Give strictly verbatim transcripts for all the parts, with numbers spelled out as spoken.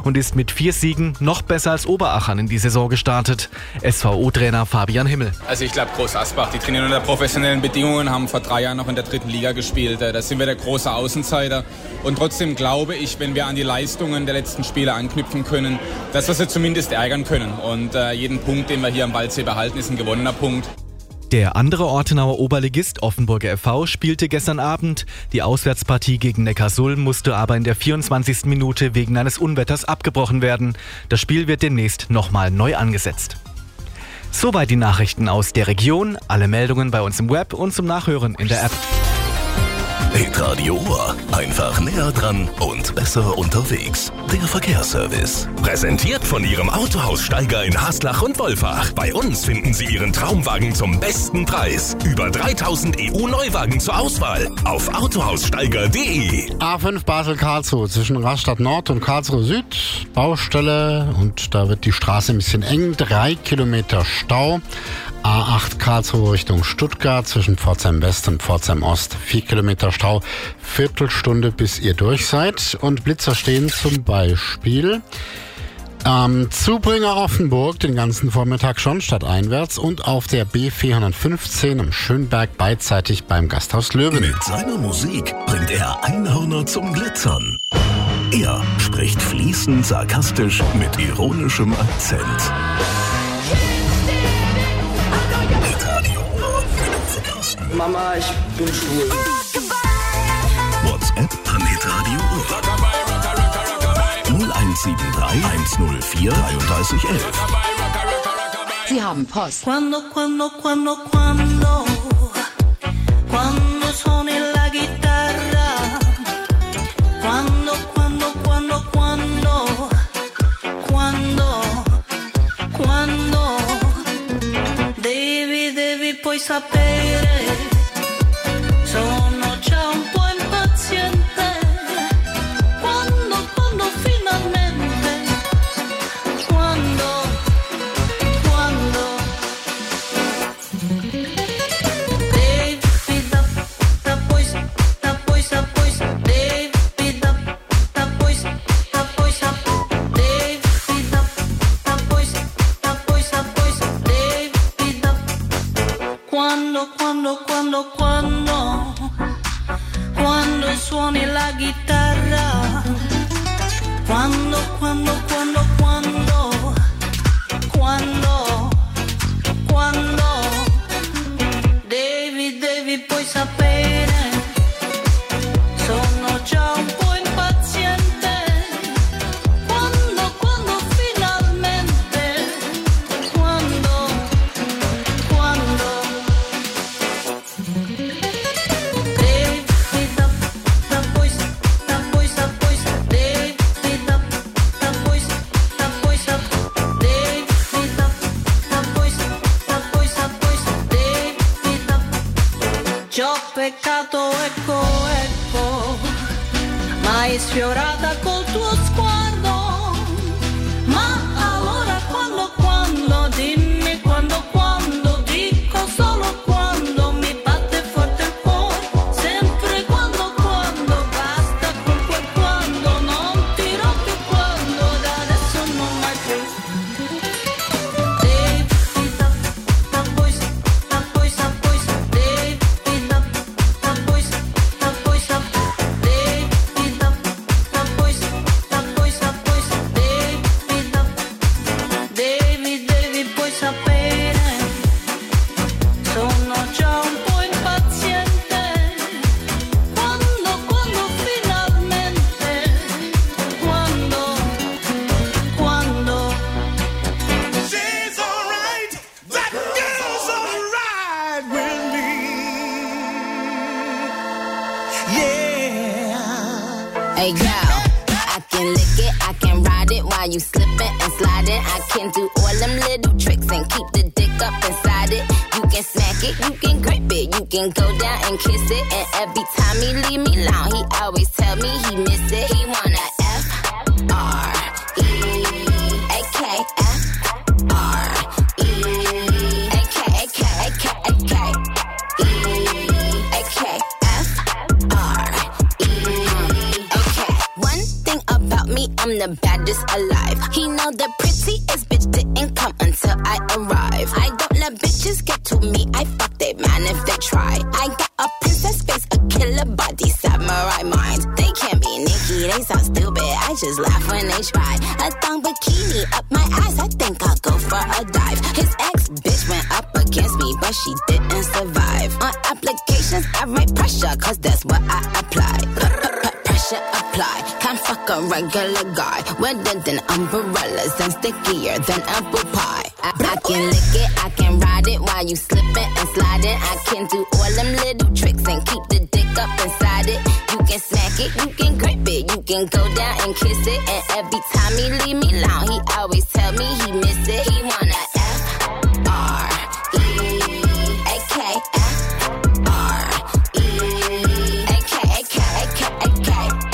und ist mit vier Siegen noch besser als Oberachern in die Saison gestartet. S V O-Trainer Fabian Himmel. Also ich glaube, Groß Asbach, die trainieren unter professionellen Bedingungen, haben vor drei Jahren noch in der dritten Liga gespielt. Da sind wir der große Außenseiter. Und trotzdem glaube ich, wenn wir an die Leistungen der letzten Spiele anknüpfen können, dass wir sie zumindest ärgern können. Und äh, jeden Punkt, den wir hier am Waldsee behalten, ist ein gewonnener Punkt. Der andere Ortenauer Oberligist Offenburger F V spielte gestern Abend. Die Auswärtspartie gegen Neckarsulm musste aber in der vierundzwanzigsten Minute wegen eines Unwetters abgebrochen werden. Das Spiel wird demnächst nochmal neu angesetzt. Soweit die Nachrichten aus der Region. Alle Meldungen bei uns im Web und zum Nachhören in der App. Hitradio Ohr. Einfach näher dran und besser unterwegs. Der Verkehrsservice. Präsentiert von Ihrem Autohaus Steiger in Haslach und Wolfach. Bei uns finden Sie Ihren Traumwagen zum besten Preis. Über dreitausend E U-Neuwagen zur Auswahl. Auf autohaussteiger punkt de. A fünf Basel-Karlsruhe zwischen Rastatt Nord und Karlsruhe Süd. Baustelle und da wird die Straße ein bisschen eng. Drei Kilometer Stau. A acht Karlsruhe Richtung Stuttgart zwischen Pforzheim West und Pforzheim Ost. Vier Kilometer Stau, Viertelstunde bis ihr durch seid. Und Blitzer stehen zum Beispiel am Zubringer Offenburg den ganzen Vormittag schon stadteinwärts und auf der B vierhundertfünfzehn am Schönberg beidseitig beim Gasthaus Löwen. Mit seiner Musik bringt er Einhörner zum Glitzern. Er spricht fließend sarkastisch mit ironischem Akzent. Mama, ich bin schwul. WhatsApp an Hitradio Ohr. null eins sieben drei eins null vier drei drei eins eins. Sie haben Post. Quando, quando, quando, quando, quando suoni la chitarra. Quando, quando, quando, quando, quando, quando. Devi, devi poi sapere. Sono già un po' impaziente quando, quando finalmente, quando, quando devi da, da poi, da poi, da poi, devi da, da poi, da poi, devi da, da poi, da poi, da poi, devi da, quando, quando, quando, quando. Quando suoni la chitarra, quando, quando, quando, quando, quando, quando, devi, devi poi sapere, sono già un po' impaziente, quando, quando finalmente, quando, quando. Ci ho peccato, ecco, ecco, ma hai sfiorata col tuo sguardo. Ma allora quando, quando, dimmi quando, quando, dico solo quando mi batte forte il cuore. Sempre quando, quando, basta con quel quando, non dirò più quando, da adesso non mai più. Devi da, da poi, da poi, da poi, devi. Devi, devi poi sapere, sono già un po' impaziente, quando, quando finalmente, quando, quando. She's alright, that girl's alright with me, yeah. Hey girl, I can lick it, I can ride it while you slipping and sliding. I can do all them little tricks and keep the dick up inside it. You can smack it, you can grip it, you can go down and kiss it. And every time he leave me alone, he always tell me he miss it. He wanna F R E A K F R E A K A K A K A K E A K F R E. Okay, one thing about me, I'm the baddest bitches alive. He know the prettiest bitch didn't come until I arrive. I don't let bitches get to me, I fuck they man if they try. I got a princess face, a killer body, samurai mind. They can't be Nicki, they sound stupid, I just laugh when they try. A thong bikini up my ass, I think I'll go for a dive. His ex bitch went up against me, but she didn't survive. On applications, I write pressure, cause that's what I apply. Pressure apply, can't fuck a regular guy. Wetter than umbrellas and stickier than apple pie. I, I can lick it, I can ride it while you slipping and sliding. I can do all them little tricks and keep the dick up inside it. You can smack it, you can grip it, you can go down and kiss it. And every time he leave me alone, he always tell me he miss it. He wanna F R E A K F R E A K A K A K A K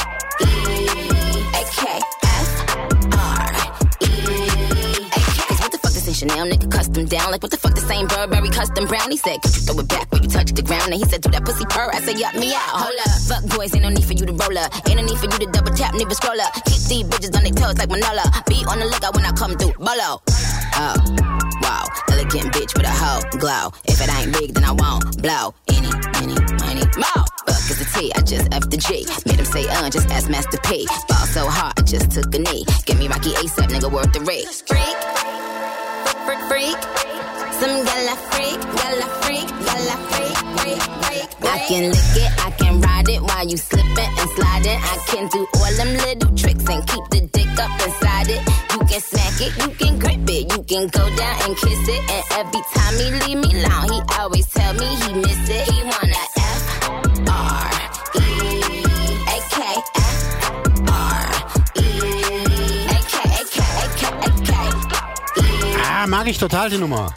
E A K F R E A K. Cause what the fuck this ain't Chanel, nigga custom down. Like what the fuck this ain't Burberry custom brown. He said, could you throw it back when you touch the ground? And he said, do that pussy purr. I said, yup, me out. Hold up. Fuck boys, ain't no need for you to roll up. Ain't no need for you to double tap, nigga scroll up. Keep these bitches on their toes like Manola. Be on the lookout when I come through. Bolo. Oh, wow. Elegant bitch with a hoe glow. If it ain't big, then I won't blow. Any, any, money, mo. Fuck is the T, I just F the G. Made him say, uh, just ask Master P. Ball so hard, I just took a knee. Give me Rocky ASAP, nigga, worth the rate. Freak, freak, freak. Some gala freak, gala freak, gala freak, freak, freak. I can lick it, I can ride it while you slipping and sliding. I can do all them little tricks and keep the dick up inside it. You can smack it, you can grip it, you can go down and kiss it. And every time he leave me alone, he always tell me he miss it. He wanna F R E A K F R E A K A K A K A K. Ah, mag ich total die Nummer.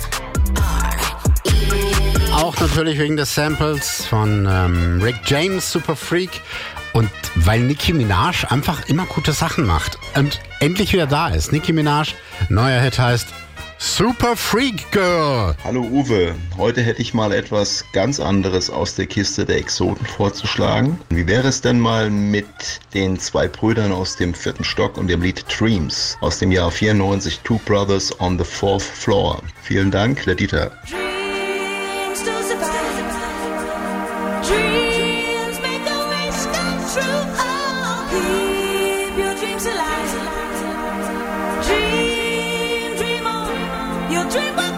Auch natürlich wegen des Samples von ähm, Rick James, Super Freak. Und weil Nicki Minaj einfach immer gute Sachen macht. Und endlich wieder da ist. Nicki Minaj, neuer Hit heißt Super Freak Girl. Hallo Uwe, heute hätte ich mal etwas ganz anderes aus der Kiste der Exoten vorzuschlagen. Wie wäre es denn mal mit den zwei Brüdern aus dem vierten Stock und dem Lied Dreams aus dem Jahr vierundneunzig, Two Brothers on the Fourth Floor. Vielen Dank, der Dieter. Dreams make a wish come true. Oh, keep your dreams alive. Dream, dream on. Your dream will